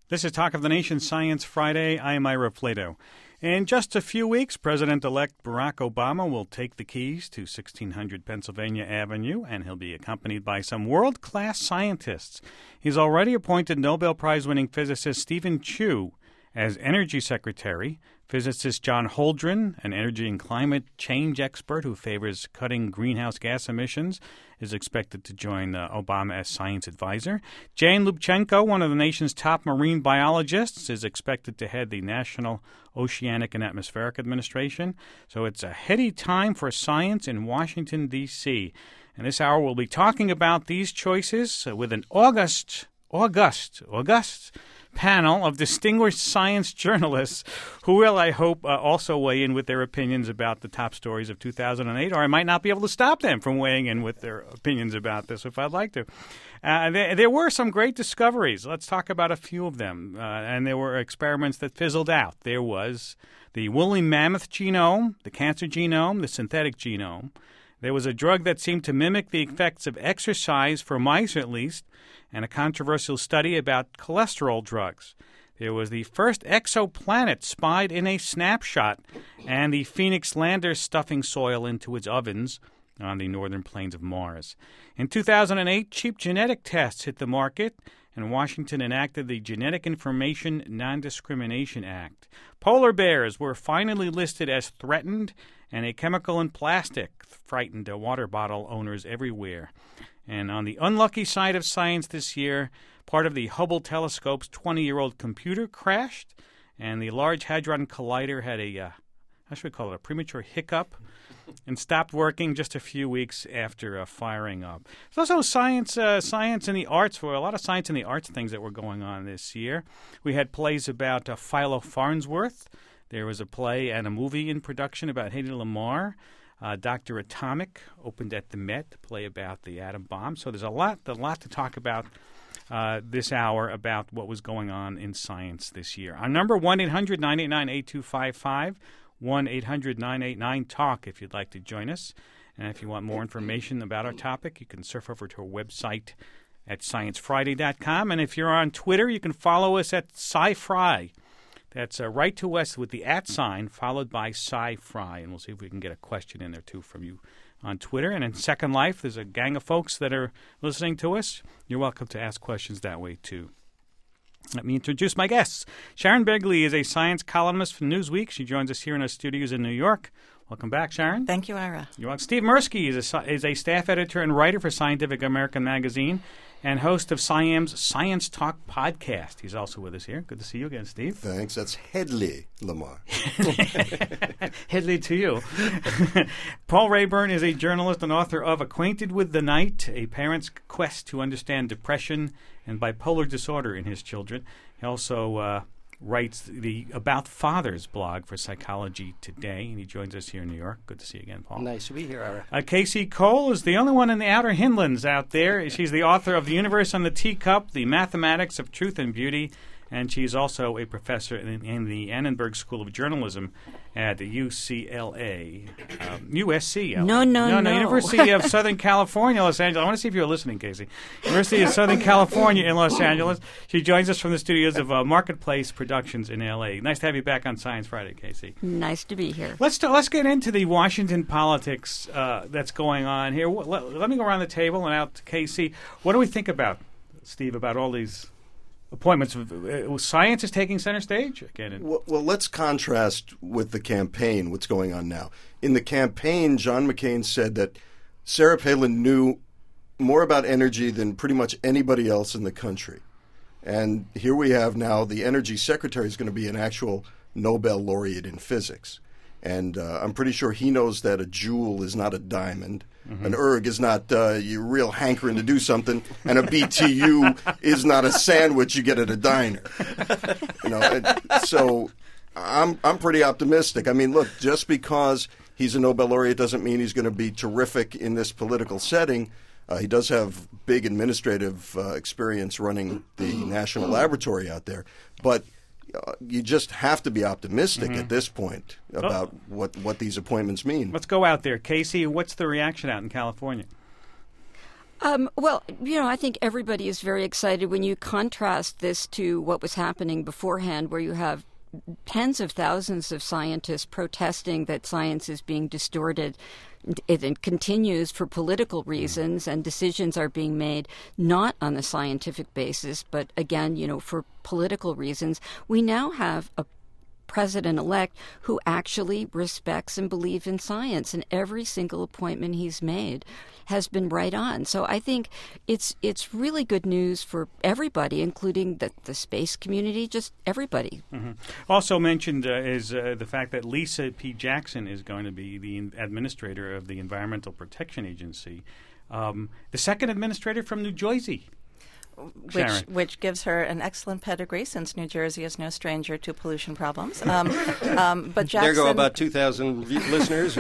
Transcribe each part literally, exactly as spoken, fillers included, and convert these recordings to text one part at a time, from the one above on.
This is Talk of the Nation Science Friday. I am Ira Plato. In just a few weeks, President-elect Barack Obama will take the keys to sixteen hundred Pennsylvania Avenue, and he'll be accompanied by some world-class scientists. He's already appointed Nobel Prize-winning physicist Stephen Chu as Energy Secretary. Physicist John Holdren, an energy and climate change expert who favors cutting greenhouse gas emissions, is expected to join uh, Obama as science advisor. Jane Lubchenco, one of the nation's top marine biologists, is expected to head the National Oceanic and Atmospheric Administration. So it's a heady time for science in Washington, D C And this hour we'll be talking about these choices with an august, august, august panel of distinguished science journalists who will, I hope, uh, also weigh in with their opinions about the top stories of two thousand eight, or I might not be able to stop them from weighing in with their opinions about this if I'd like to. Uh, there, there were some great discoveries. Let's talk about a few of them. Uh, and there were experiments that fizzled out. There was the woolly mammoth genome, the cancer genome, the synthetic genome. There was a drug that seemed to mimic the effects of exercise, for mice at least, and a controversial study about cholesterol drugs. There was the first exoplanet spied in a snapshot, and the Phoenix lander stuffing soil into its ovens on the northern plains of Mars. In two thousand eight, cheap genetic tests hit the market, and Washington enacted the Genetic Information Non-Discrimination Act. Polar bears were finally listed as threatened, and a chemical in plastic frightened water bottle owners everywhere. And on the unlucky side of science this year, part of the Hubble telescope's twenty-year-old computer crashed, and the Large Hadron Collider had a, uh, how should we call it, a premature hiccup, and stopped working just a few weeks after uh, firing up. There's also science, uh, science in the arts, for a lot of science in the arts things that were going on this year. We had plays about uh, Philo Farnsworth. There was a play and a movie in production about Hedy Lamarr. Uh, Doctor Atomic opened at the Met, a play about the atom bomb. So there's a lot, a lot to talk about uh, this hour about what was going on in science this year. Our number, one eight hundred nine eight nine eight two five five, one eight hundred nine eight nine talk if you'd like to join us. And if you want more information about our topic, you can surf over to our website at science friday dot com. And if you're on Twitter, you can follow us at SciFri. That's uh, right to us with the at sign followed by SciFri, and we'll see if we can get a question in there, too, from you on Twitter. And in Second Life, there's a gang of folks that are listening to us. You're welcome to ask questions that way, too. Let me introduce my guests. Sharon Begley is a science columnist for Newsweek. She joins us here in our studios in New York. Welcome back, Sharon. Thank you, Ira. You're welcome. Steve Mirsky is a, is a staff editor and writer for Scientific American magazine and host of SciAm's Science Talk podcast. He's also with us here. Good to see you again, Steve. Thanks. That's Hedley Lamar. Hedley to you. Paul Rayburn is a journalist and author of Acquainted with the Night, a parent's quest to understand depression and bipolar disorder in his children. He also uh, writes the About Fathers blog for Psychology Today, and he joins us here in New York. Good to see you again, Paul. Nice to be here, Ira. Uh, Casey Cole is the only one in the Outer Hinlands out there. She's the author of The Universe on the Teacup, The Mathematics of Truth and Beauty, and she's also a professor in, in the Annenberg School of Journalism at the U C L A, um, U S C. No, no, no, no. University of Southern California, Los Angeles. I want to see if you're listening, Casey. University of Southern California in Los Angeles. She joins us from the studios of uh, Marketplace Productions in L A. Nice to have you back on Science Friday, Casey. Nice to be here. Let's t- let's get into the Washington politics uh, that's going on here. Let, let me go around the table and out to Casey. What do we think about, Steve, about all these appointments? Uh, science is taking center stage again. Well, well, let's contrast with the campaign, what's going on now. In the campaign, John McCain said that Sarah Palin knew more about energy than pretty much anybody else in the country. And here we have now the energy secretary is going to be an actual Nobel laureate in physics. And uh, I'm pretty sure he knows that a jewel is not a diamond. Mm-hmm. An erg is not uh, your real hankering to do something, and a B T U is not a sandwich you get at a diner. You know, and so I'm I'm pretty optimistic. I mean, look, just because he's a Nobel laureate doesn't mean he's going to be terrific in this political setting. Uh, he does have big administrative uh, experience running the national laboratory out there, but Uh, you just have to be optimistic mm-hmm. at this point about oh. what, what these appointments mean. Let's go out there. Casey, what's the reaction out in California? Um, well, you know, I think everybody is very excited when you contrast this to what was happening beforehand, where you have tens of thousands of scientists protesting that science is being distorted. It, it continues for political reasons, and decisions are being made not on a scientific basis, but again, you know, for political reasons. We now have a president-elect who actually respects and believes in science, and every single appointment he's made has been right on. So I think it's it's really good news for everybody, including the, the space community, just everybody. Mm-hmm. Also mentioned uh, is uh, the fact that Lisa P. Jackson is going to be the administrator of the Environmental Protection Agency, um, the second administrator from New Jersey. Which, which gives her an excellent pedigree, since New Jersey is no stranger to pollution problems. Um, um, but Jackson, there go about two thousand listeners.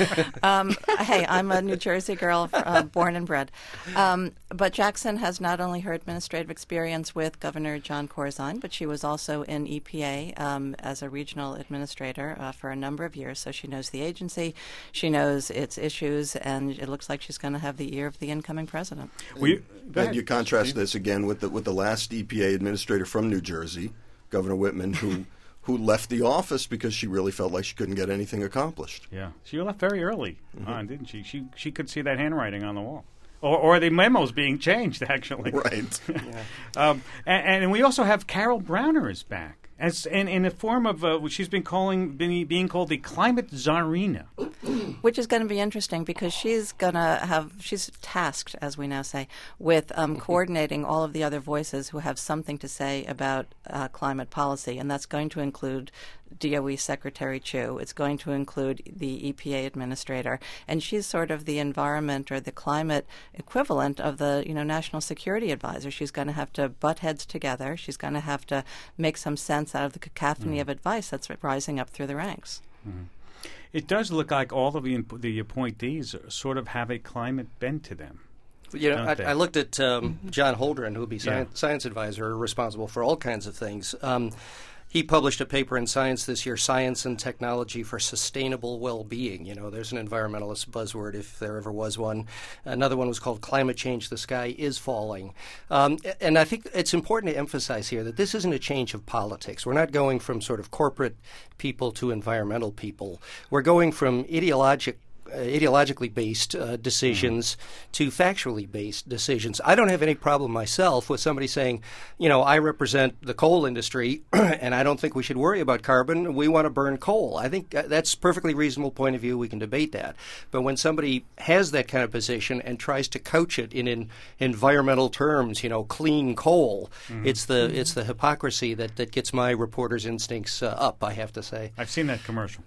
um, hey, I'm a New Jersey girl, uh, born and bred. Um, but Jackson has not only her administrative experience with Governor John Corzine, but she was also in E P A um, as a regional administrator uh, for a number of years. So she knows the agency, she knows its issues, and it looks like she's going to have the ear of the incoming president. We, and you contrast this again with the with the last E P A administrator from New Jersey, Governor Whitman, who who left the office because she really felt like she couldn't get anything accomplished. Yeah, she left very early mm-hmm. on, didn't she? She she could see that handwriting on the wall, or or the memos being changed actually. Right. yeah. um, and, and we also have Carol Browner is back. As in, in the form of uh, what she's been calling, being, being called the climate czarina, which is going to be interesting because she's going to have she's tasked, as we now say, with um, coordinating all of the other voices who have something to say about uh, climate policy, and that's going to include D O E Secretary Chu. It's going to include the E P A administrator, and she's sort of the environment or the climate equivalent of the you know national security advisor. She's going to have to butt heads together. She's going to have to make some sense out of the cacophony mm. of advice that's rising up through the ranks. Mm. It does look like all of the, the appointees sort of have a climate bent to them. You know, I, I looked at um, John Holdren, who would be science, yeah. science advisor, responsible for all kinds of things. Um, He published a paper in Science this year, Science and Technology for Sustainable Well-Being. You know, there's an environmentalist buzzword if there ever was one. Another one was called Climate Change, the Sky is Falling. Um, and I think it's important to emphasize here that this isn't a change of politics. We're not going from sort of corporate people to environmental people. We're going from ideologic Uh, ideologically based uh, decisions mm-hmm. to factually based decisions. I don't have any problem myself with somebody saying, you know, I represent the coal industry and I don't think we should worry about carbon. We want to burn coal. I think that's a perfectly reasonable point of view. We can debate that. But when somebody has that kind of position and tries to couch it in, in environmental terms, you know, clean coal, mm-hmm. it's the mm-hmm. it's the hypocrisy that, that gets my reporter's instincts uh, up, I have to say. I've seen that commercial.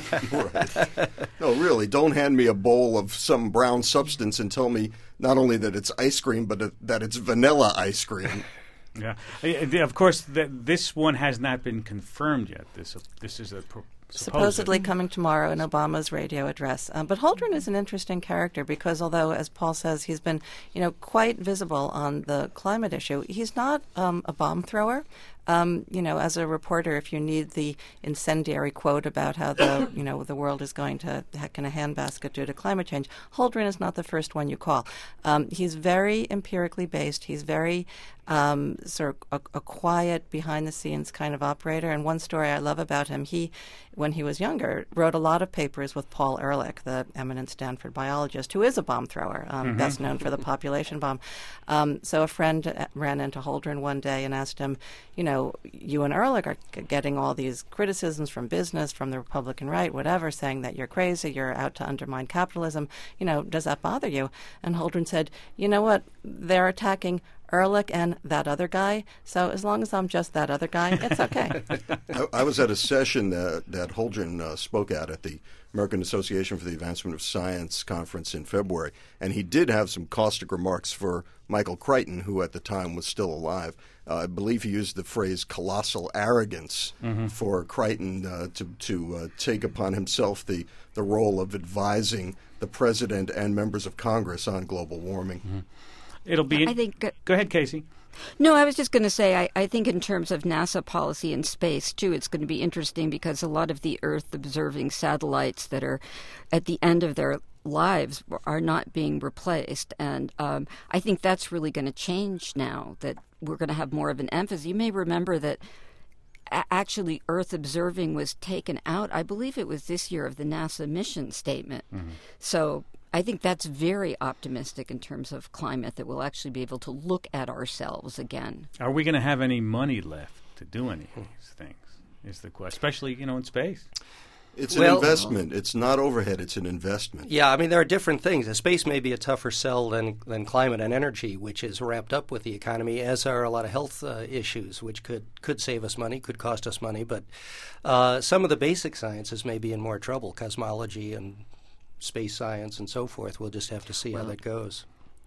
Right. No, really, don't hand me a bowl of some brown substance and tell me not only that it's ice cream, but that it's vanilla ice cream. Yeah, of course, th- this one has not been confirmed yet. This this is a pro- supposedly coming tomorrow in Obama's radio address. Um, but Holdren is an interesting character because although, as Paul says, he's been you know quite visible on the climate issue, he's not um, a bomb thrower. Um, you know, as a reporter, if you need the incendiary quote about how the you know the world is going to heck in a handbasket due to climate change, Holdren is not the first one you call. Um, he's very empirically based. He's very um, sort of a, a quiet, behind-the-scenes kind of operator. And one story I love about him, he, when he was younger, wrote a lot of papers with Paul Ehrlich, the eminent Stanford biologist, who is a bomb thrower, um, mm-hmm. best known for the population bomb. Um, so a friend ran into Holdren one day and asked him, you know, you and Ehrlich are getting all these criticisms from business, from the Republican right, whatever, saying that you're crazy, you're out to undermine capitalism. You know, does that bother you? And Holdren said, you know what, they're attacking Ehrlich and that other guy, so as long as I'm just that other guy, it's okay. I, I was at a session that, that Holdren uh, spoke at at the American Association for the Advancement of Science conference in February, and he did have some caustic remarks for Michael Crichton, who at the time was still alive. Uh, I believe he used the phrase colossal arrogance mm-hmm. for Crichton uh, to, to uh, take upon himself the, the role of advising the president and members of Congress on global warming. Mm-hmm. It'll be. In- I think. Uh, Go ahead, Casey. No, I was just going to say, I, I think in terms of NASA policy in space, too, it's going to be interesting because a lot of the Earth-observing satellites that are at the end of their lives are not being replaced. And um, I think that's really going to change now, that we're going to have more of an emphasis. You may remember that a- actually Earth observing was taken out, I believe it was this year, of the NASA mission statement. Mm-hmm. So I think that's very optimistic in terms of climate, that we'll actually be able to look at ourselves again. Are we going to have any money left to do any of these things, is the question, especially, you know, in space? It's well, an investment. It's not overhead. It's an investment. Yeah, I mean, there are different things. Space may be a tougher sell than, than climate and energy, which is wrapped up with the economy, as are a lot of health uh, issues, which could, could save us money, could cost us money. But uh, some of the basic sciences may be in more trouble, cosmology and space science and so forth. We'll just have to see well, how that goes.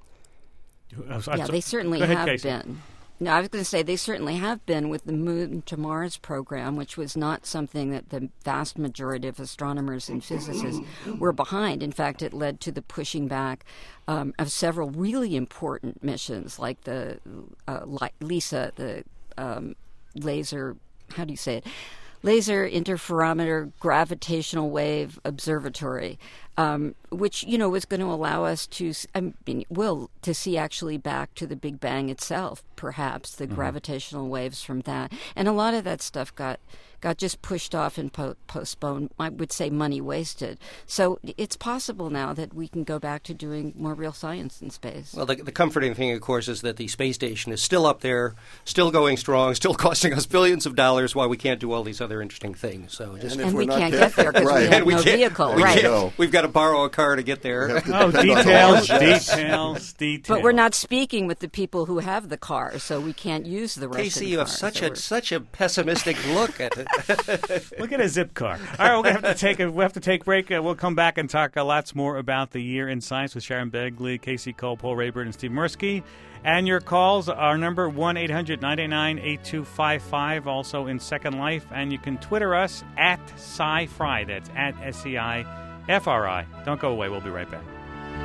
Yeah, they certainly ahead, have Casey. been. No, I was going to say they certainly have been with the Moon to Mars program, which was not something that the vast majority of astronomers and physicists were behind. In fact, it led to the pushing back um, of several really important missions, like the uh, LISA, the um, laser, how do you say it? Laser Interferometer Gravitational Wave Observatory, um, which, you know, was going to allow us to, I mean, will, to see actually back to the Big Bang itself, perhaps, the mm-hmm. gravitational waves from that. And a lot of that stuff got got just pushed off and po- postponed, I would say money wasted. So it's possible now that we can go back to doing more real science in space. Well, the, the comforting thing, of course, is that the space station is still up there, still going strong, still costing us billions of dollars, while we can't do all these other interesting things. So just And, and we can't get there because right. we have and we no vehicle. We right. can't, we've got to borrow a car to get there. To oh, details, details, details. But we're not speaking with the people who have the car, so we can't use the Russian Casey, you have car, such so a such a pessimistic look at it. Look at a zip car. All right, we're gonna have to take a we have to take a break. Uh, we'll come back and talk uh, lots more about the year in science with Sharon Begley, Casey Cole, Paul Rayburn, and Steve Mirsky. And your calls, our number one eight hundred nine eight nine eight two five five, also in Second Life, and you can Twitter us at SciFri. That's at S E I F R I. Don't go away. We'll be right back.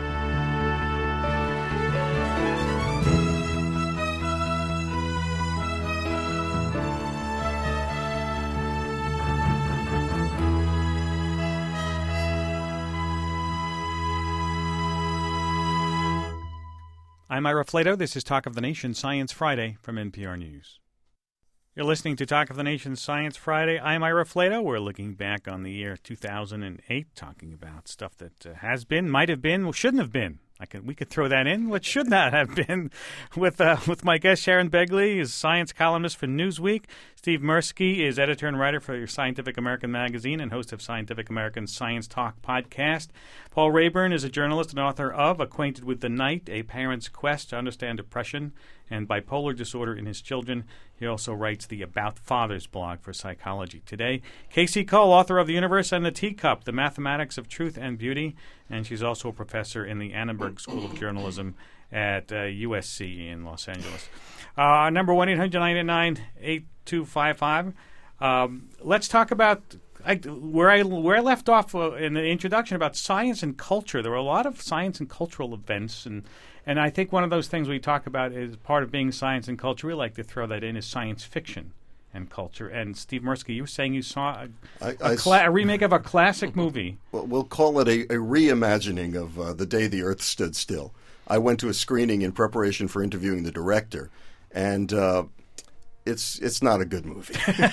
I'm Ira Flato. This is Talk of the Nation Science Friday from N P R News. You're listening to Talk of the Nation Science Friday. I'm Ira Flato. We're looking back on the year two thousand eight, talking about stuff that uh, has been, might have been, well, shouldn't have been. I could, we could throw that in. What should not have been? With uh, with my guest Sharon Begley, is science columnist for Newsweek. Steve Mirsky is editor and writer for Scientific American magazine and host of Scientific American Science Talk podcast. Paul Rayburn is a journalist and author of Acquainted with the Night, A Parent's Quest to Understand Depression and Bipolar Disorder in His Children. He also writes the About Fathers blog for Psychology Today. Casey Cole, author of The Universe and the Teacup, The Mathematics of Truth and Beauty, and she's also a professor in the Annenberg School of Journalism at uh, U S C in Los Angeles. Uh, number one eight hundred nine eight nine eight two five five. Um, let's talk about I, where I where I left off uh, in the introduction about science and culture. There were a lot of science and cultural events, and and I think one of those things we talk about is part of being science and culture. We like to throw that in is science fiction and culture. And Steve Mirsky, you were saying you saw a, I, a, I cla- a remake of a classic movie. Well, we'll call it a, a reimagining of uh, The Day the Earth Stood Still. I went to a screening in preparation for interviewing the director, and uh, it's it's not a good movie.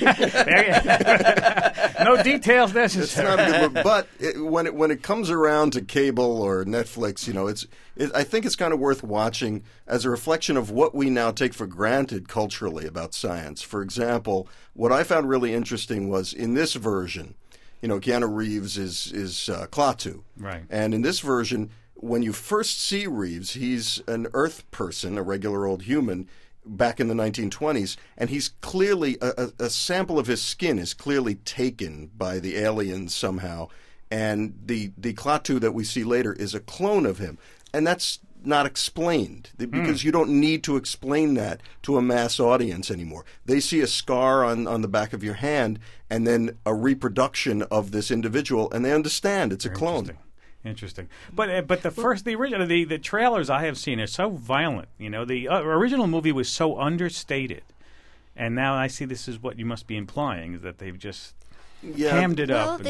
No details necessary. It's not a good movie, but it, when it when it comes around to cable or Netflix, you know, it's it, I think it's kind of worth watching as a reflection of what we now take for granted culturally about science. For example, what I found really interesting was in this version, you know, Keanu Reeves is is uh, Klaatu, right? And in this version, when you first see Reeves, he's an Earth person, a regular old human, back in the nineteen twenties, and he's clearly, a, a, a sample of his skin is clearly taken by the aliens somehow, and the, the Klaatu that we see later is a clone of him. And that's not explained, because mm. you don't need to explain that to a mass audience anymore. They see a scar on, on the back of your hand, and then a reproduction of this individual, and they understand it's a Very clone. Interesting. Interesting, but uh, but the first the original the, the trailers I have seen are so violent. You know, the uh, original movie was so understated, and now I see this is what you must be implying, is that they've just yeah. hammed it well, up. The,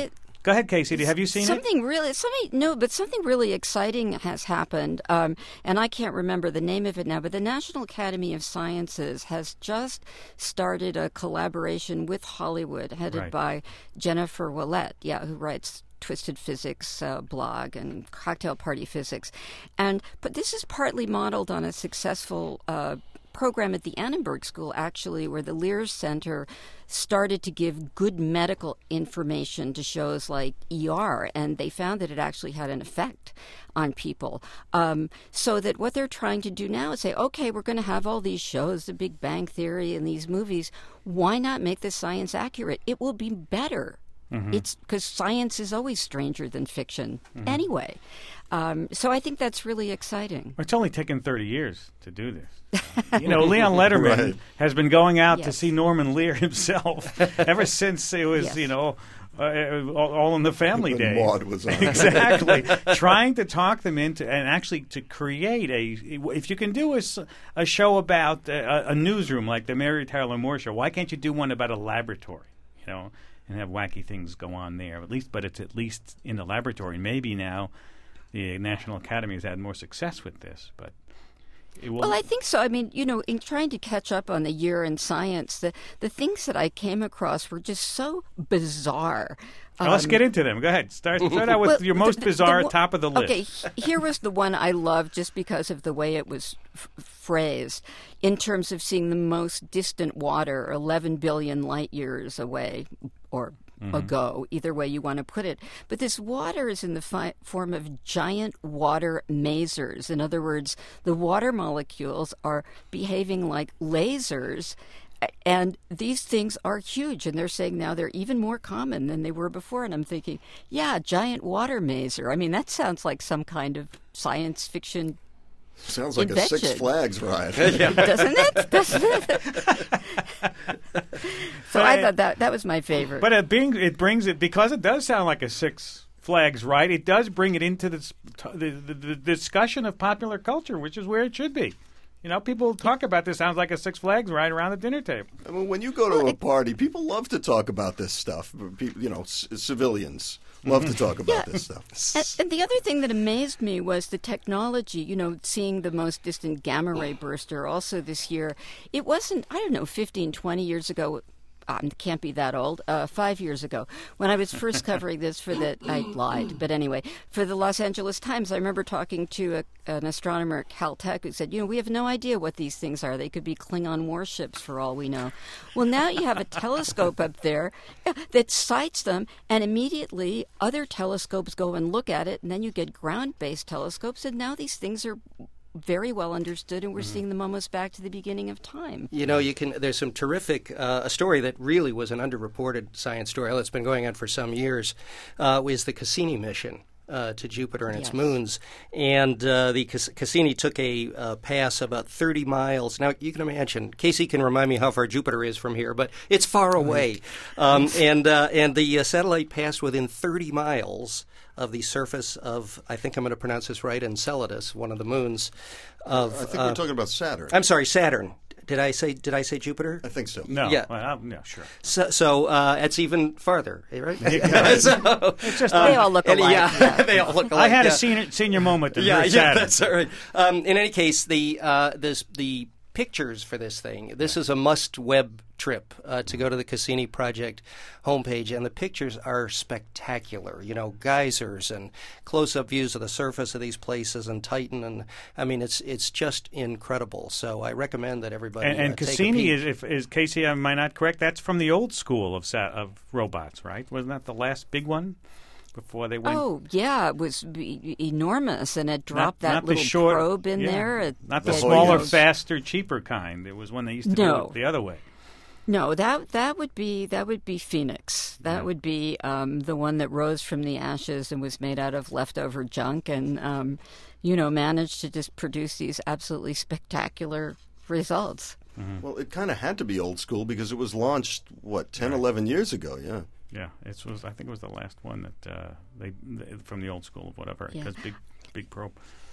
Go ahead, Casey. Have you seen something it? really, something no, but something really exciting has happened, um, and I can't remember the name of it now. But the National Academy of Sciences has just started a collaboration with Hollywood, headed Right. by Jennifer Willett, yeah, who writes Twisted Physics uh, blog and Cocktail Party Physics, and but this is partly modeled on a successful Uh, program at the Annenberg School, actually, where the Lears Center started to give good medical information to shows like E R, and they found that it actually had an effect on people. Um, so that what they're trying to do now is say, okay, we're going to have all these shows, The Big Bang Theory and these movies. Why not make the science accurate? It will be better. Mm-hmm. It's because science is always stranger than fiction mm-hmm. anyway. Um, so I think that's really exciting. It's only taken thirty years to do this. Uh, you know, Leon Letterman right. has been going out yes. to see Norman Lear himself ever since it was, yes. you know, uh, all, all in the Family when Days. Maude was on. Exactly. Trying to talk them into, and actually to create a, if you can do a, a show about a, a newsroom like the Mary Tyler Moore Show, why can't you do one about a laboratory, you know, and have wacky things go on there? At least, but it's at least in the laboratory. Maybe now the National Academy has had more success with this, but it will. Well, I think so. I mean, you know, in trying to catch up on the year in science, the the things that I came across were just so bizarre. Now, let's Um, get into them. Go ahead. Start, start out with well, your most the- the- bizarre the, top of the list. Okay, h- here was the one I loved just because of the way it was f- phrased in terms of seeing the most distant water eleven billion light years away or mm-hmm. ago, either way you want to put it. But this water is in the fi- form of giant water masers. In other words, the water molecules are behaving like lasers. And these things are huge, and they're saying now they're even more common than they were before. And I'm thinking, yeah, giant water maser. I mean, that sounds like some kind of science fiction Sounds like invention. a Six Flags ride. Doesn't it? Doesn't it? So I thought that that was my favorite. But it, being, it brings it, because it does sound like a Six Flags ride, it does bring it into the, the, the, the discussion of popular culture, which is where it should be. You know, people talk about this. Sounds like a Six Flags ride around the dinner table. I mean, when you go to a party, people love to talk about this stuff. People, you know, c- civilians love to talk about Yeah. this stuff. And, and the other thing that amazed me was the technology, you know, seeing the most distant gamma ray burster also this year. It wasn't, I don't know, fifteen, twenty years ago. Um, can't be that old. Uh, five years ago, when I was first covering this for the, I lied, but anyway, for the Los Angeles Times, I remember talking to a, an astronomer at Caltech who said, you know, we have no idea what these things are. They could be Klingon warships for all we know. Well, now you have a telescope up there that sights them, and immediately other telescopes go and look at it, and then you get ground-based telescopes, and now these things are very well understood, and we're mm-hmm. seeing them almost back to the beginning of time. You know, you can. There's some terrific uh, a story that really was an underreported science story that's been going on for some years. Uh, is the Cassini mission uh, to Jupiter and its yes. moons, and uh, the Cass- Cassini took a uh, pass about thirty miles. Now you can imagine. Casey can remind me how far Jupiter is from here, but it's far away, um, and uh, and the uh, satellite passed within thirty miles of the surface of, I think I'm going to pronounce this right, Enceladus, one of the moons of. I think uh, we're talking about Saturn. I'm sorry, Saturn. Did I say? Did I say Jupiter? I think so. No. Yeah. Well, no, sure. So, so uh, it's even farther, right? so, it's just, they all look and, alike. Yeah, Yeah. they all look alike. I had yeah. a senior, senior moment. Yeah, yeah, Saturn. that's all right. Um, in any case, the uh, this the pictures for this thing. This is a must-web trip uh, to go to the Cassini Project homepage, and the pictures are spectacular. You know, geysers and close-up views of the surface of these places and Titan, and I mean, it's it's just incredible. So I recommend that everybody And, and uh, take a Cassini peek. is, if, is Casey, am I not correct? That's from the old school of sat, of robots, right? Wasn't that the last big one before they went? Oh, yeah, it was e- enormous, and it dropped not, that not little the short, probe in yeah, there. It, not the Oh, smaller, yes. faster, cheaper kind. It was when they used to do No. it the other way. No, that that would be that would be Phoenix. That Yeah. would be um, the one that rose from the ashes and was made out of leftover junk, and um, you know, managed to just produce these absolutely spectacular results. Mm-hmm. Well, it kind of had to be old school because it was launched, what, ten, eleven years ago, yeah. Yeah, it was. I think it was the last one that uh, they, they from the old school of whatever. Yeah. Because big, big probe.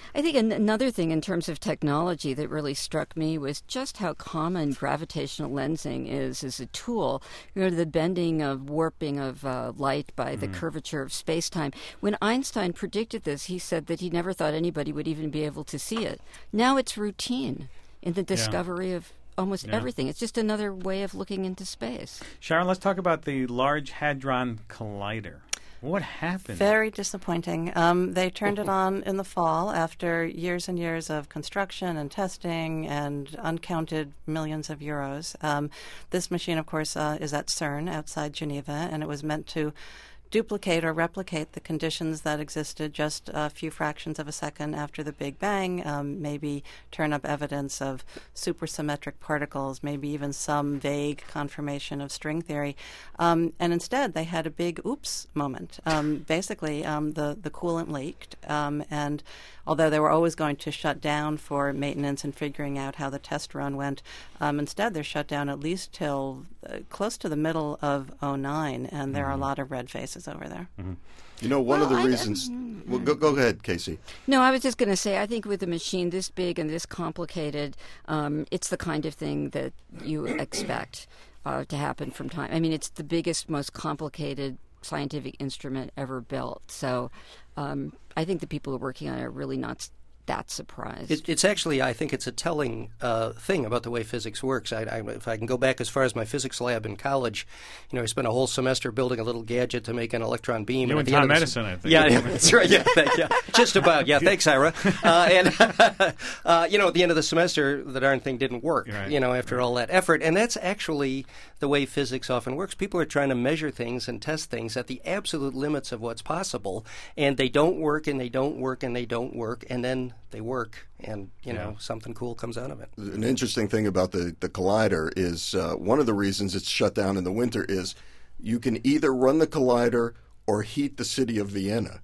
I think an- another thing in terms of technology that really struck me was just how common gravitational lensing is as a tool. You know, the bending of warping of uh, light by the mm. curvature of space-time. When Einstein predicted this, he said that he never thought anybody would even be able to see it. Now it's routine in the discovery yeah. of almost yeah. everything. It's just another way of looking into space. Sharon, let's talk about the Large Hadron Collider. What happened? Very disappointing. Um, they turned it on in the fall after years and years of construction and testing and uncounted millions of euros. Um, this machine, of course, uh, is at CERN outside Geneva, and it was meant to duplicate or replicate the conditions that existed just a few fractions of a second after the Big Bang, um, maybe turn up evidence of supersymmetric particles, maybe even some vague confirmation of string theory. Um, and instead, they had a big oops moment. Um, basically, um, the, the coolant leaked, um, and although they were always going to shut down for maintenance and figuring out how the test run went, um, instead they're shut down at least till uh, close to the middle of oh nine, and there mm-hmm. are a lot of red faces over there. Mm-hmm. You know, one well, of the I, reasons... Uh, well, go, go ahead, Casey. No, I was just going to say, I think with a machine this big and this complicated, um, it's the kind of thing that you expect uh, to happen from time. I mean, it's the biggest, most complicated scientific instrument ever built. So um, I think the people who are working on it are really not that surprised. It, it's actually, I think it's a telling uh, thing about the way physics works. I, I, if I can go back as far as my physics lab in college, you know, I spent a whole semester building a little gadget to make an electron beam. You went Tom Edison, I think. Yeah, yeah, that's right. Yeah, thank, yeah, just about. Yeah, thanks, Ira. Uh, and uh, you know, at the end of the semester, the darn thing didn't work. Right. You know, after all that effort, and that's actually the way physics often works. People are trying to measure things and test things at the absolute limits of what's possible, and they don't work, and they don't work, and they don't work, and then they work, and you know yeah. something cool comes out of it. An interesting thing about the, the collider is uh, one of the reasons it's shut down in the winter is you can either run the collider or heat the city of Vienna.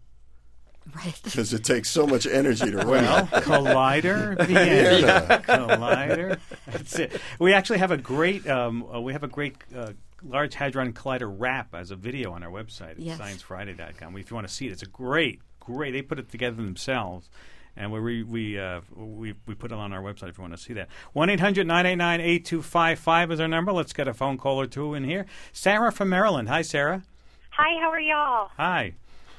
Right. Because it takes so much energy to run. Well, Collider, Vienna, yeah. Collider. That's it. We actually have a great, um, uh, we have a great uh, Large Hadron Collider wrap as a video on our website at yes. science friday dot com. If you want to see it, it's a great, great. They put it together themselves. And we we uh, we we put it on our website if you want to see that. one eight hundred nine eight nine eight two five five is our number. Let's get a phone call or two in here. Sarah from Maryland. Hi, Sarah. Hi, how are y'all? Hi.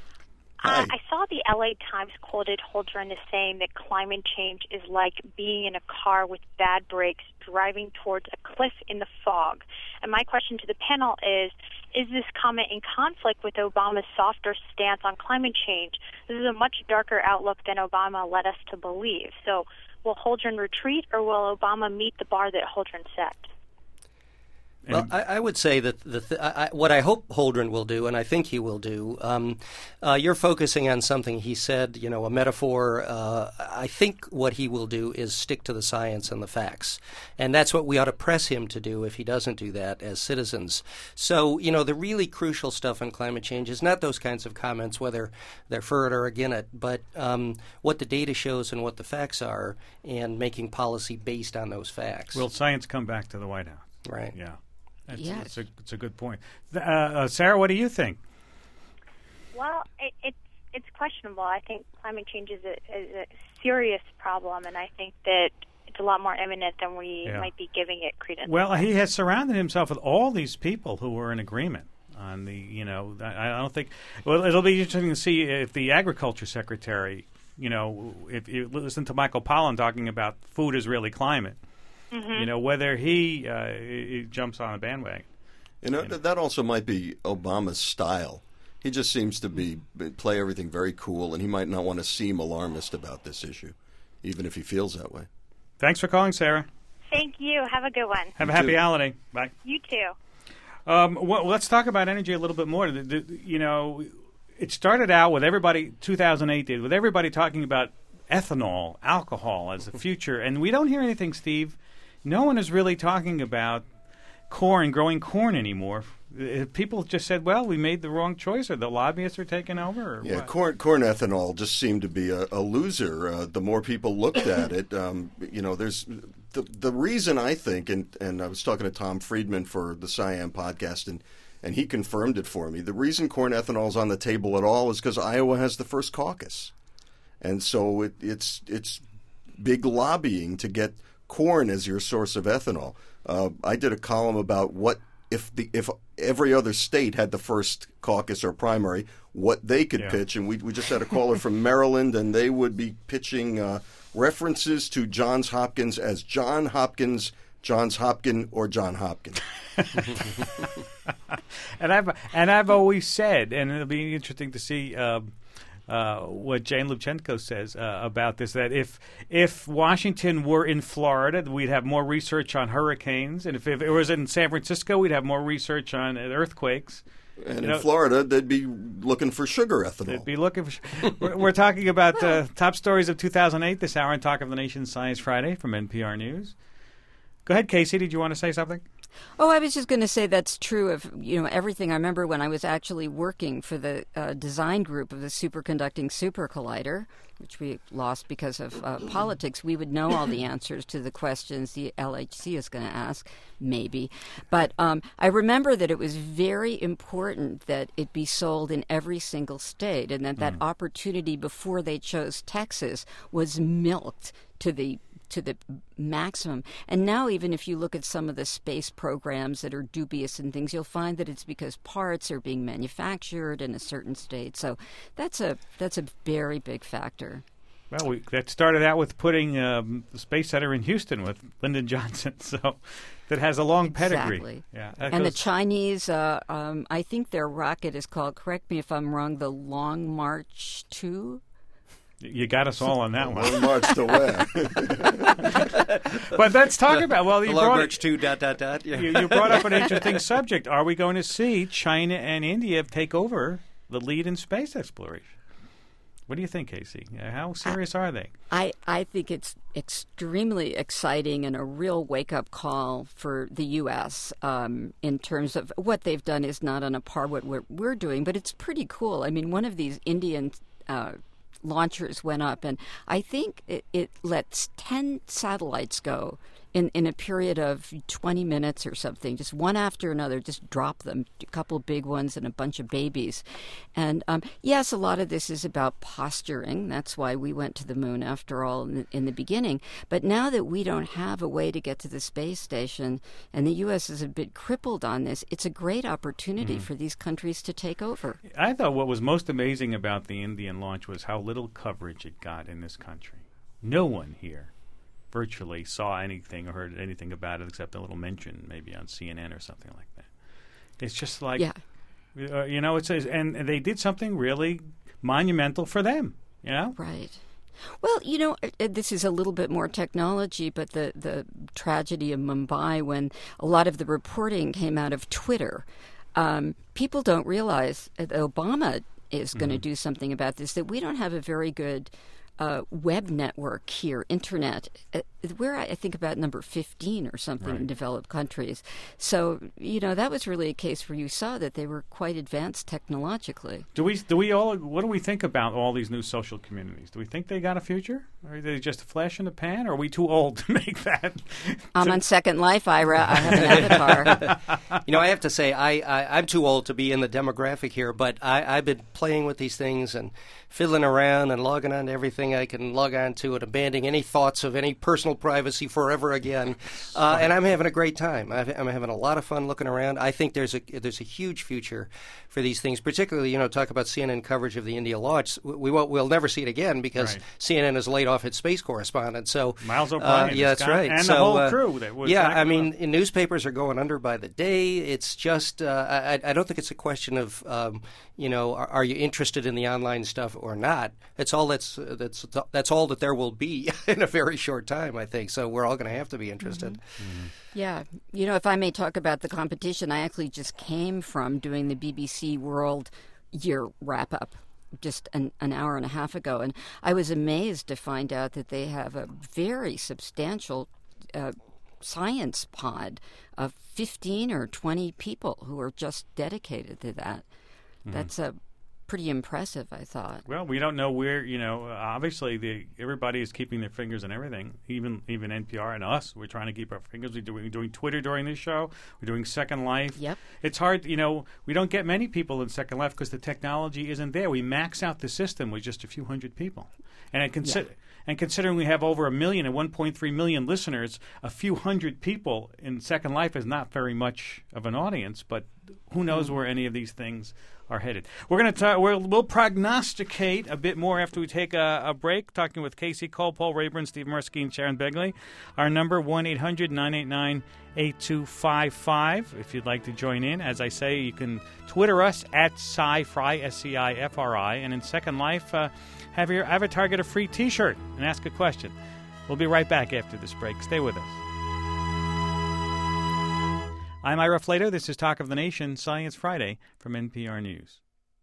Uh, I saw the L A Times quoted Holdren as saying that climate change is like being in a car with bad brakes driving towards a cliff in the fog. And my question to the panel is, is this comment in conflict with Obama's softer stance on climate change? This is a much darker outlook than Obama led us to believe. So will Holdren retreat, or will Obama meet the bar that Holdren set? Well, I, I would say that the th- I, what I hope Holdren will do, and I think he will do, um, uh, you're focusing on something he said, you know, a metaphor. Uh, I think what he will do is stick to the science and the facts. And that's what we ought to press him to do if he doesn't do that as citizens. So, you know, the really crucial stuff on climate change is not those kinds of comments, whether they're for it or against it, but um, what the data shows and what the facts are, and making policy based on those facts. Will science come back to the White House? Right. Yeah. It's, yes. it's, a, it's a good point. Uh, uh, Sarah, what do you think? Well, it, it's it's questionable. I think climate change is a, is a serious problem, and I think that it's a lot more imminent than we yeah. might be giving it credence. Well, he has surrounded himself with all these people who were in agreement on the, you know, I, I don't think, well, it'll be interesting to see if the agriculture secretary, you know, if you listen to Michael Pollan talking about food is really climate. Mm-hmm. You know, whether he, uh, he jumps on a bandwagon. You know, you know, that also might be Obama's style. He just seems to be play everything very cool, and he might not want to seem alarmist about this issue, even if he feels that way. Thanks for calling, Sarah. Thank you. Have a good one. Have you a happy too. holiday. Bye. You too. Um, well, let's talk about energy a little bit more. The, the, you know, it started out with everybody, two thousand eight did, with everybody talking about ethanol, alcohol as the future, and we don't hear anything, Steve. No one is really talking about corn, growing corn anymore. People just said, well, we made the wrong choice, or the lobbyists are taking over. Or yeah, what? corn corn ethanol just seemed to be a, a loser. Uh, the more people looked at it, um, you know, there's the the reason I think, and, and I was talking to Tom Friedman for the Siam podcast, and, and he confirmed it for me. The reason corn ethanol is on the table at all is because Iowa has the first caucus. and so it, it's it's big lobbying to get corn as your source of ethanol. Uh, I did a column about what if the if every other state had the first caucus or primary, what they could yeah. pitch, and we we just had a caller from Maryland, and they would be pitching uh, references to Johns Hopkins as John Hopkins, Johns Hopkins, or John Hopkins. and I've and I've always said, and it'll be interesting to see uh, uh, what Jane Lubchenco says uh, about this. That if if Washington were in Florida, we'd have more research on hurricanes, and if, if it was in San Francisco, we'd have more research on earthquakes. And you in know, Florida, they'd be looking for sugar ethanol. They'd be looking for. we're, we're talking about uh, top stories of two thousand eight this hour on Talk of the Nation Science Friday from N P R News. Go ahead, Casey. Did you want to say something? Oh, I was just going to say that's true of, you know, everything. I remember when I was actually working for the uh, design group of the superconducting super collider, which we lost because of uh, politics, we would know all the answers to the questions the L H C is going to ask, maybe. But um, I remember that it was very important that it be sold in every single state, and that that mm. opportunity before they chose Texas was milked to the to the maximum. And now even if you look at some of the space programs that are dubious and things, you'll find that it's because parts are being manufactured in a certain state. So that's a that's a very big factor. Well, we that started out with putting um, the Space Center in Houston with Lyndon Johnson, so that has a long pedigree. Exactly. Yeah, and the Chinese, uh, um, I think their rocket is called, correct me if I'm wrong, the Long March two? You got us all on that one. Long March to where? But let's talk about, well, you Long brought, March two, dot, dot, dot. Yeah. you, you brought up an interesting subject. Are we going to see China and India take over the lead in space exploration? What do you think, Casey? How serious are they? I, I think it's extremely exciting and a real wake-up call for the U S um, in terms of what they've done is not on a par with what we're doing, but it's pretty cool. I mean, one of these Indian uh, launchers went up, and I think it, it lets ten satellites go in, in a period of twenty minutes or something, just one after another, just drop them, a couple big ones and a bunch of babies. And um, yes, a lot of this is about posturing. That's why we went to the moon, after all, in the, in the beginning. But now that we don't have a way to get to the space station, and the U S is a bit crippled on this, it's a great opportunity mm. for these countries to take over. I thought what was most amazing about the Indian launch was how little coverage it got in this country. No one here virtually saw anything or heard anything about it except a little mention maybe on C N N or something like that. It's just like, yeah. uh, you know, it says, and they did something really monumental for them, you know? Right. Well, you know, this is a little bit more technology, but the, the tragedy of Mumbai, when a lot of the reporting came out of Twitter, um, people don't realize that Obama is going to mm-hmm. do something about this, that we don't have a very good Uh, web network here, internet. Uh, we're, I think, about number fifteen or something right. in developed countries. So, you know, that was really a case where you saw that they were quite advanced technologically. Do we, do we all, what do we think about all these new social communities? Do we think they got a future? Or are they just a flash in the pan? Or are we too old to make that? I'm on Second Life, Ira. I have an avatar. You know, I have to say, I, I, I'm too old to be in the demographic here, but I, I've been playing with these things and fiddling around and logging on to everything I can log on to and abandoning any thoughts of any personal privacy forever again. Uh, and I'm having a great time. I've, I'm having a lot of fun looking around. I think there's a there's a huge future for these things, particularly, you know, talk about C N N coverage of the India launch. We won't, we'll never see it again because right. C N N has laid off its space correspondent. So Miles O'Brien. Uh, yeah, that's gone, right. And so, the whole uh, crew. That was yeah, I mean, newspapers are going under by the day. It's just, uh, I, I don't think it's a question of, um, you know, are, are you interested in the online stuff or not? It's all that's uh, that's that's all that there will be in a very short time, I think. So we're all going to have to be interested. Mm-hmm. Mm-hmm. Yeah. You know, if I may talk about the competition, I actually just came from doing the B B C World Year wrap-up just an, an hour and a half ago, and I was amazed to find out that they have a very substantial uh, science pod of fifteen or twenty people who are just dedicated to that. Mm-hmm. That's a pretty impressive, I thought. Well, we don't know where, you know, obviously the everybody is keeping their fingers on everything, even even N P R and us. We're trying to keep our fingers. We're doing, doing Twitter during this show. We're doing Second Life. Yep. It's hard, you know, we don't get many people in Second Life because the technology isn't there. We max out the system with just a few hundred people. And I consider... Yeah. And considering we have over a million and one point three million listeners, a few hundred people in Second Life is not very much of an audience, but who knows where any of these things are headed. We're going to talk, we'll, we'll prognosticate a bit more after we take a, a break, talking with Casey Cole, Paul Rayburn, Steve Mirsky, and Sharon Begley. Our number, one eight hundred nine eight nine eight two five five. If you'd like to join in, as I say, you can Twitter us at SciFri, S C I F R I, and in Second Life, uh, have your avatar get a free T-shirt and ask a question. We'll be right back after this break. Stay with us. I'm Ira Flato. This is Talk of the Nation, Science Friday from N P R News.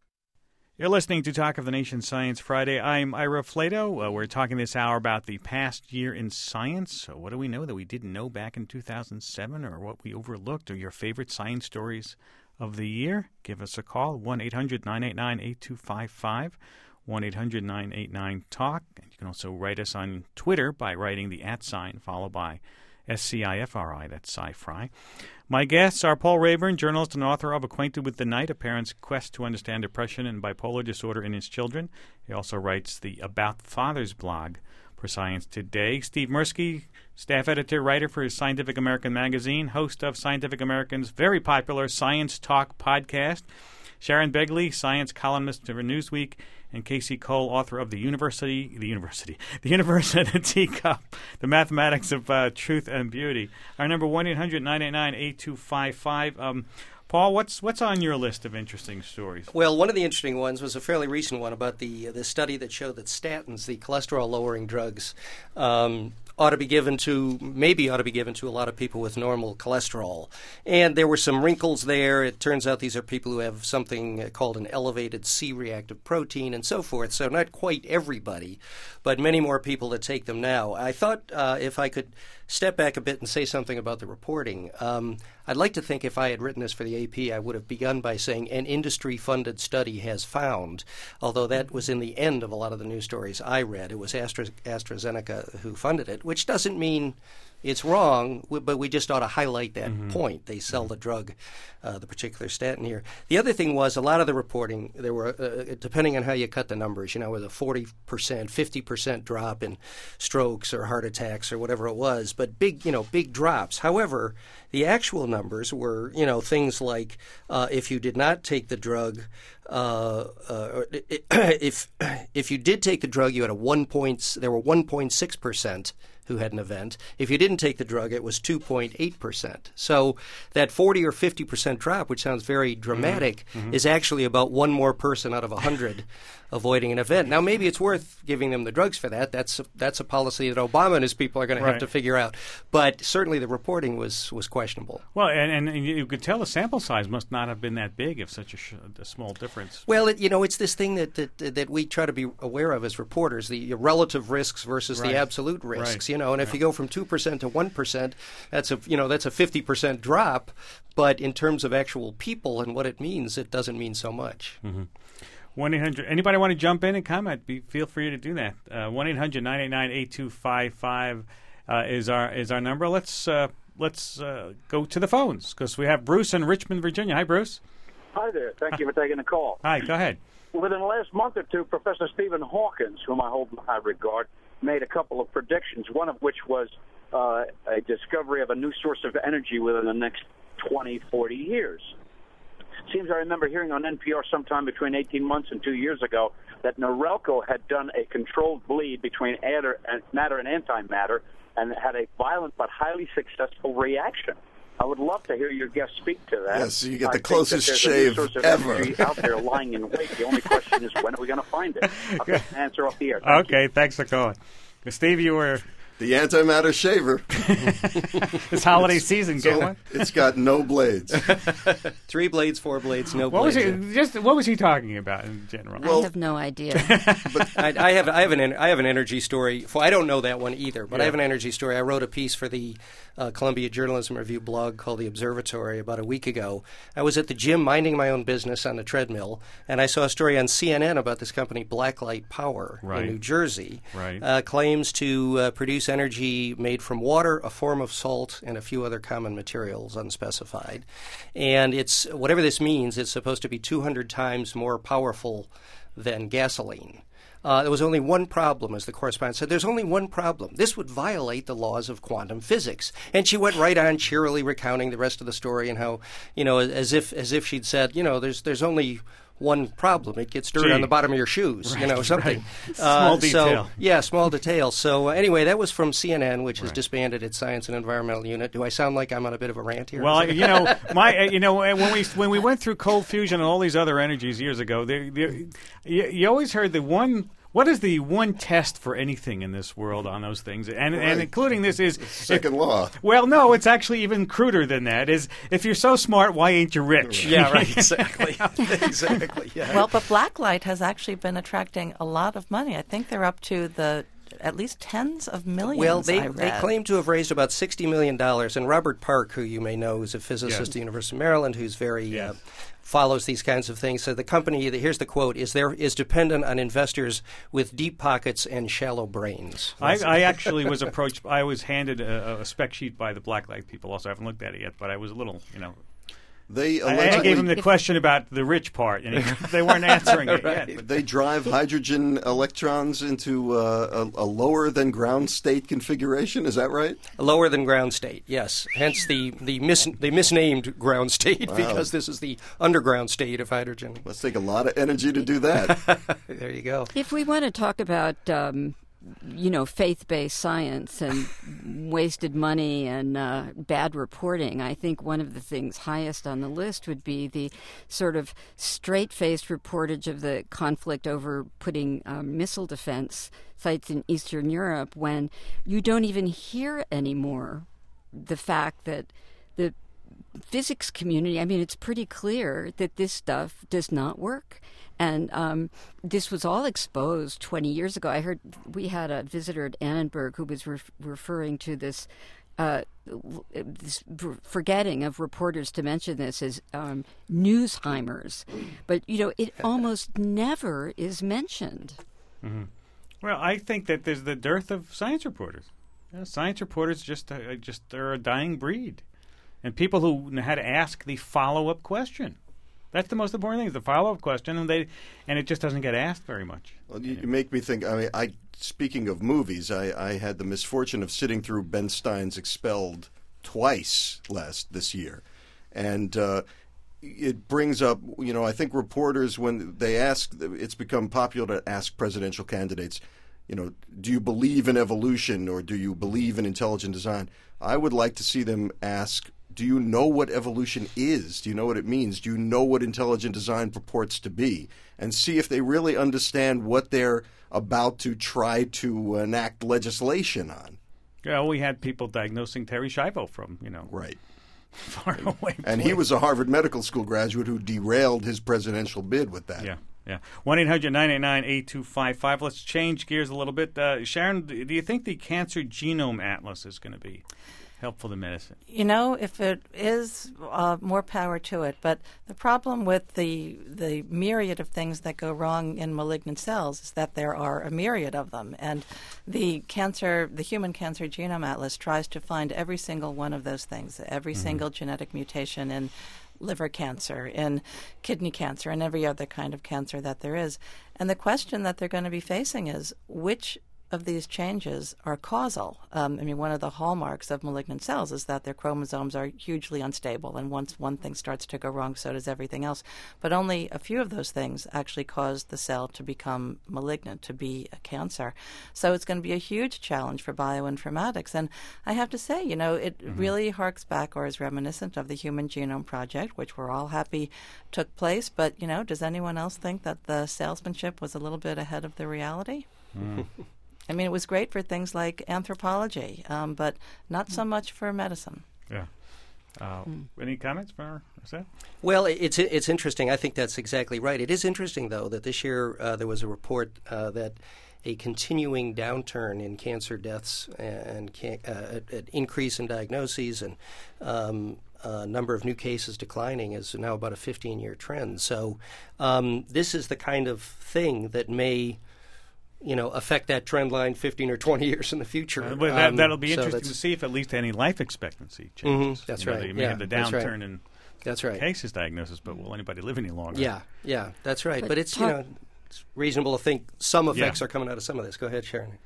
You're listening to Talk of the Nation, Science Friday. I'm Ira Flato. Uh, we're talking this hour about the past year in science. So what do we know that we didn't know back in two thousand seven, or what we overlooked, or your favorite science stories of the year? Give us a call, one eight hundred nine eight nine eight two five five. one eight hundred nine eight nine talk. And you can also write us on Twitter by writing the at sign followed by S C I F R I, that's SciFri. My guests are Paul Rayburn, journalist and author of Acquainted with the Night, A Parent's Quest to Understand Depression and Bipolar Disorder in His Children. He also writes the About Fathers blog for Science Today. Steve Mirsky, staff editor, writer for Scientific American magazine, host of Scientific American's very popular Science Talk podcast. Sharon Begley, science columnist for Newsweek, and Casey Cole, author of the University, the University, the Universe and the Teacup, The Mathematics of uh, Truth and Beauty. Our number, one eight hundred nine eight nine eight two five five. Um, Paul, what's what's on your list of interesting stories? Well, one of the interesting ones was a fairly recent one about the uh, the study that showed that statins, the cholesterol-lowering drugs, um, ought to be given to, maybe ought to be given to a lot of people with normal cholesterol. And there were some wrinkles there. It turns out these are people who have something called an elevated C-reactive protein and so forth. So not quite everybody, but many more people that take them now. I thought uh, if I could step back a bit and say something about the reporting. Um, I'd like to think if I had written this for the A P, I would have begun by saying an industry-funded study has found, although that was in the end of a lot of the news stories I read. It was Astra, AstraZeneca who funded it, which doesn't mean it's wrong, but we just ought to highlight that mm-hmm. point. They sell the drug, uh, the particular statin here. The other thing was a lot of the reporting, there were, uh, depending on how you cut the numbers, you know, with a forty percent, fifty percent drop in strokes or heart attacks or whatever it was, but big, you know, big drops. However, the actual numbers were, you know, things like uh, if you did not take the drug, uh, uh, if if you did take the drug, you had a one point, there were one point six percent who had an event. If you didn't take the drug, it was two point eight percent. So that forty or fifty percent drop, which sounds very dramatic, mm-hmm. is actually about one more person out of one hundred avoiding an event. Now, maybe it's worth giving them the drugs for that. That's a, that's a policy that Obama and his people are going to have right. to figure out. But certainly the reporting was, was questionable. Well, and, and you could tell the sample size must not have been that big if such a, sh- a small difference. Well, it, you know, it's this thing that, that that we try to be aware of as reporters, the relative risks versus right. the absolute risks. Right. You know, and if right. you go from two percent to one percent, that's a, you know, that's a fifty percent drop. But in terms of actual people and what it means, it doesn't mean so much. Mm-hmm. one eight hundred Anybody want to jump in and comment? Be, feel free to do that. Uh, one eight hundred nine eight nine eight two five five uh, is our is our number. Let's uh, let's uh, go to the phones because we have Bruce in Richmond, Virginia. Hi, Bruce. Hi there. Thank you for taking the call. Hi. Go ahead. Within the last month or two, Professor Stephen Hawkins, whom I hold in high regard, made a couple of predictions. One of which was uh, a discovery of a new source of energy within the next twenty, forty years. Seems I remember hearing on N P R sometime between eighteen months and two years ago that Norelco had done a controlled bleed between matter and antimatter and had a violent but highly successful reaction. I would love to hear your guest speak to that. Yes, you get the I closest think shave source of ever. energy out there lying in wait. The only question is when are we going to find it? I'll get an answer off the air. Thank okay, you. Thanks for calling. Steve, you were The antimatter shaver. This holiday season, get So one. it's got no blades. Three blades, four blades, no What was blades. he just? What was he talking about in general? I have no idea. I, I have I have an en- I have an energy story. For, I don't know that one either, but Yeah. I have an energy story. I wrote a piece for the uh, Columbia Journalism Review blog called The Observatory about a week ago. I was at the gym minding my own business on the treadmill, and I saw a story on C N N about this company, Blacklight Power, Right. in New Jersey. Right. Uh, claims to uh, produce energy made from water, a form of salt, and a few other common materials unspecified. And it's whatever this means, it's supposed to be two hundred times more powerful than gasoline. Uh, there was only one problem, as the correspondent said. There's only one problem. This would violate the laws of quantum physics. And she went right on cheerily recounting the rest of the story and how, you know, as if as if she'd said, you know, there's there's only one problem. It gets dirt Gee. on the bottom of your shoes, Right, you know, something. right. Small Uh, detail. So, yeah, small detail. So uh, anyway, that was from C N N, which has Right. disbanded its Science and Environmental Unit. Do I sound like I'm on a bit of a rant here? Well, you know, my, uh, you know, when we when we went through cold fusion and all these other energies years ago, they, they, you, you always heard the one. What is the one test for anything in this world on those things, and Right. and including this is Second law. Well, no, it's actually even cruder than that. Is if you're so smart, why ain't you rich? yeah, right, exactly. exactly, yeah. Well, but Blacklight has actually been attracting a lot of money. I think they're up to the at least tens of millions. Well, they, I they read. claim to have raised about sixty million dollars. And Robert Park, who you may know is a physicist Yeah. at the University of Maryland, who's very Yeah. uh, follows these kinds of things, said the company, here's the quote, is there is dependent on investors with deep pockets and shallow brains. I, I actually was approached. I was handed a, a spec sheet by the Blacklight people. Also, I haven't looked at it yet, but I was a little, you know. They I, I allegedly gave them the question about the rich part, and he, they weren't answering it yet. But they drive hydrogen electrons into uh, a, a lower than ground state configuration. Is that right? Lower than ground state, yes. Hence the the, mis, the misnamed ground state Wow. because this is the underground state of hydrogen. Must take a lot of energy to do that. There you go. If we want to talk about, um, you know, faith-based science and wasted money and uh, bad reporting, I think one of the things highest on the list would be the sort of straight-faced reportage of the conflict over putting um, missile defense sites in Eastern Europe, when you don't even hear anymore the fact that the physics community, I mean, it's pretty clear that this stuff does not work. And um, this was all exposed twenty years ago. I heard we had a visitor at Annenberg who was ref- referring to this, uh, this forgetting of reporters to mention this as um, newsheimers. But, you know, it almost never is mentioned. Mm-hmm. Well, I think that there's the dearth of science reporters. You know, science reporters just uh, just are a dying breed, and people who know how to ask the follow-up question. That's the most important thing, is the follow-up question, and they and it just doesn't get asked very much. Well, you, you make me think. I mean, I speaking of movies, I, I had the misfortune of sitting through Ben Stein's Expelled twice last this year, and uh, it brings up. You know, I think reporters, when they ask, it's become popular to ask presidential candidates, you know, do you believe in evolution or do you believe in intelligent design? I would like to see them ask, do you know what evolution is? Do you know what it means? Do you know what intelligent design purports to be? And see if they really understand what they're about to try to enact legislation on. Yeah, we had people diagnosing Terry Schiavo from, you know, Right. far away. And he was a Harvard Medical School graduate who derailed his presidential bid with that. Yeah, yeah. one eight hundred nine eight nine eight two five five. Let's change gears a little bit. Uh, Sharon, do you think the Cancer Genome Atlas is going to be helpful to medicine? You know, if it is, uh, more power to it. But the problem with the the myriad of things that go wrong in malignant cells is that there are a myriad of them, and the cancer, the Human Cancer Genome Atlas, tries to find every single one of those things, every mm-hmm. single genetic mutation in liver cancer, in kidney cancer, and every other kind of cancer that there is. And the question that they're going to be facing is which of these changes are causal. Um, I mean, one of the hallmarks of malignant cells is that their chromosomes are hugely unstable, and once one thing starts to go wrong, so does everything else. But only a few of those things actually cause the cell to become malignant, to be a cancer. So it's going to be a huge challenge for bioinformatics. And I have to say, you know, it mm-hmm. really harks back or is reminiscent of the Human Genome Project, which we're all happy took place. But, you know, does anyone else think that the salesmanship was a little bit ahead of the reality? Mm. I mean, it was great for things like anthropology, um, but not so much for medicine. Yeah. Uh, mm. Any comments, Marissa? Well, it's it's interesting. I think that's exactly right. It is interesting, though, that this year uh, there was a report uh, that a continuing downturn in cancer deaths and can, uh, an increase in diagnoses and um, a number of new cases declining is now about a fifteen-year trend. So um, this is the kind of thing that may, you know, affect that trend line fifteen or twenty years in the future. Uh, well, that, um, that'll be so interesting to see if at least any life expectancy changes. Mm-hmm, that's you know, right. You may yeah, have the that's downturn right. in that's right. cases diagnosis, but will anybody live any longer? Yeah, yeah, that's right. But But it's, you know, it's reasonable to think some effects yeah. are coming out of some of this. Go ahead, Sharon.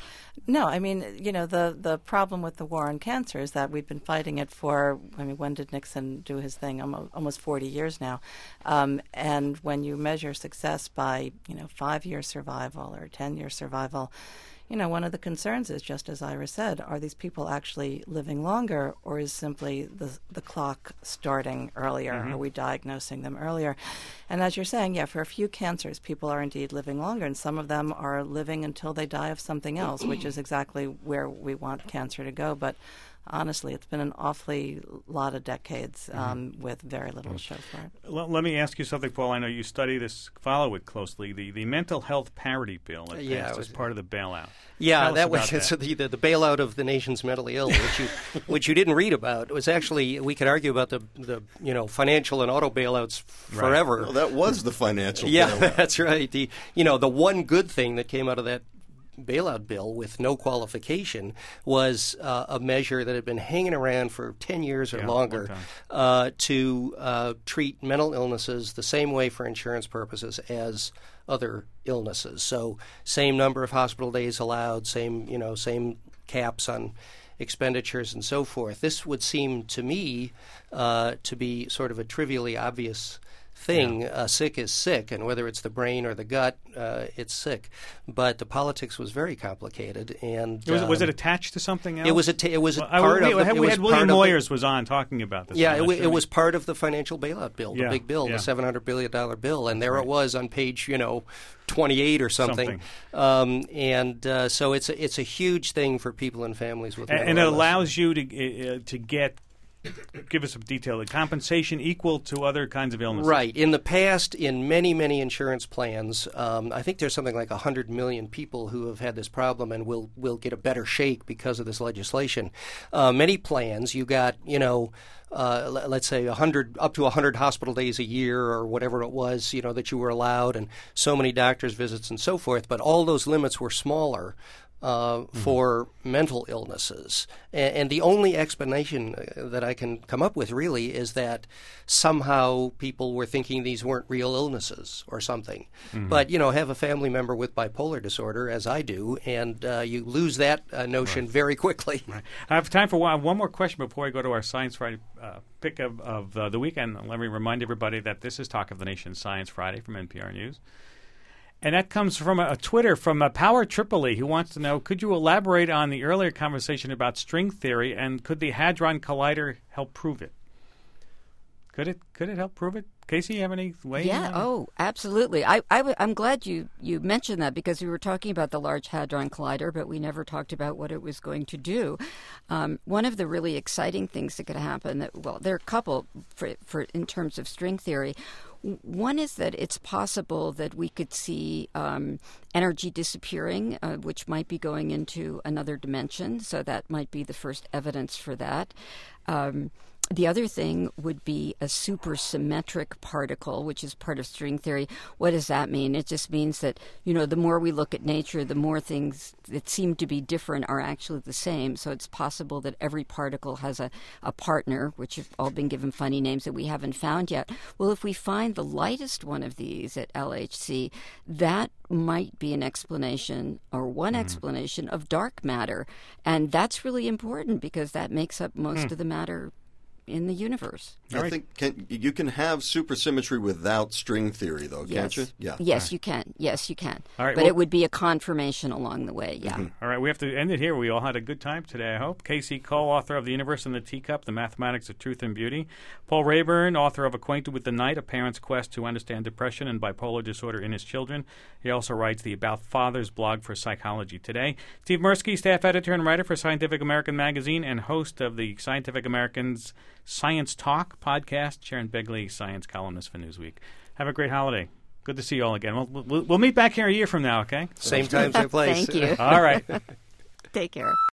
No, I mean, you know, the, the problem with the war on cancer is that we've been fighting it for, I mean, when did Nixon do his thing? Almost, almost forty years now. Um, and when you measure success by, you know, five-year survival or ten-year survival, you know, one of the concerns is, just as Ira said, are these people actually living longer, or is simply the the clock starting earlier? Mm-hmm. Are we diagnosing them earlier? And as you're saying, yeah, for a few cancers, people are indeed living longer, and some of them are living until they die of something else, which is exactly where we want cancer to go. But honestly, it's been an awfully lot of decades um, mm-hmm. with very little to show for it. L- let me ask you something, Paul. I know you study this, follow it closely. The the mental health parity bill that yeah, passed was, as part of the bailout. Yeah, Tell that was that. So the, the the bailout of the nation's mentally ill, which you which you didn't read about. It was actually, we could argue about the the you know financial and auto bailouts forever. Right. Well, that was the financial yeah, bailout. That's right. The you know the one good thing that came out of that bailout bill with no qualification was uh, a measure that had been hanging around for ten years or yeah, longer uh, to uh, treat mental illnesses the same way for insurance purposes as other illnesses. So same number of hospital days allowed, same you know same caps on expenditures and so forth. This would seem to me uh, to be sort of a trivially obvious thing. Yeah. Uh, sick is sick, and whether it's the brain or the gut, uh, it's sick. But the politics was very complicated, and was, um, was it attached to something else? It was. A t- it was well, part I, we, of. The, we had, it we was had William part Moyers the, was on talking about this. Yeah, it, sure. it was part of the financial bailout bill, the yeah, big bill, yeah. the seven hundred billion dollar bill, and there right. it was on page, you know, twenty-eight or something. something. Um, and uh, so it's a, it's a huge thing for people and families with. And, and it allows you to uh, to get. Give us some detail. The compensation equal to other kinds of illnesses. Right. In the past, in many, many insurance plans, um, I think there's something like one hundred million people who have had this problem and will will get a better shake because of this legislation. Uh, many plans, you got, you know, uh, l- let's say one hundred up to one hundred hospital days a year or whatever it was, you know, that you were allowed, and so many doctor's visits and so forth. But all those limits were smaller. Uh, mm-hmm. for mental illnesses. And, and the only explanation uh, that I can come up with really is that somehow people were thinking these weren't real illnesses or something. Mm-hmm. But, you know, have a family member with bipolar disorder, as I do, and uh, you lose that uh, notion right. very quickly. Right. I have time for one, one more question before I go to our Science Friday uh, pick of, of uh, the weekend. Let me remind everybody that this is Talk of the Nation Science Friday from N P R News. And that comes from a, a Twitter from a Power Tripoli who wants to know, could you elaborate on the earlier conversation about string theory, and could the Hadron Collider help prove it? Could it Could it help prove it? Casey, you have any way? Yeah, oh, absolutely. I, I, I'm glad you, you mentioned that, because we were talking about the Large Hadron Collider, but we never talked about what it was going to do. Um, one of the really exciting things that could happen, that, well, there are a couple for, for in terms of string theory. One is that it's possible that we could see um, energy disappearing, uh, which might be going into another dimension. So that might be the first evidence for that. Um, The other thing would be a supersymmetric particle, which is part of string theory. What does that mean? It just means that, you know, the more we look at nature, the more things that seem to be different are actually the same. So it's possible that every particle has a, a partner, which have all been given funny names that we haven't found yet. Well, if we find the lightest one of these at L H C, that might be an explanation, or one mm. explanation, of dark matter. And that's really important, because that makes up most mm. of the matter in the universe. I right. think can, you can have supersymmetry without string theory, though, can't Yes. you? Yeah. Yes, you can. Yes, you can. All right, but well- it would be a confirmation along the way, yeah. Mm-hmm. All right, we have to end it here. We all had a good time today, I hope. Casey Cole, author of The Universe and the Teacup, The Mathematics of Truth and Beauty. Paul Rayburn, author of Acquainted with the Night, A Parent's Quest to Understand Depression and Bipolar Disorder in His Children. He also writes the About Fathers blog for Psychology Today. Steve Mirsky, staff editor and writer for Scientific American magazine and host of the Scientific American's Science Talk podcast. Sharon Begley, science columnist for Newsweek. Have a great holiday. Good to see you all again. We'll, we'll, we'll meet back here a year from now, okay? Same time, same place. Thank you. All right. Take care.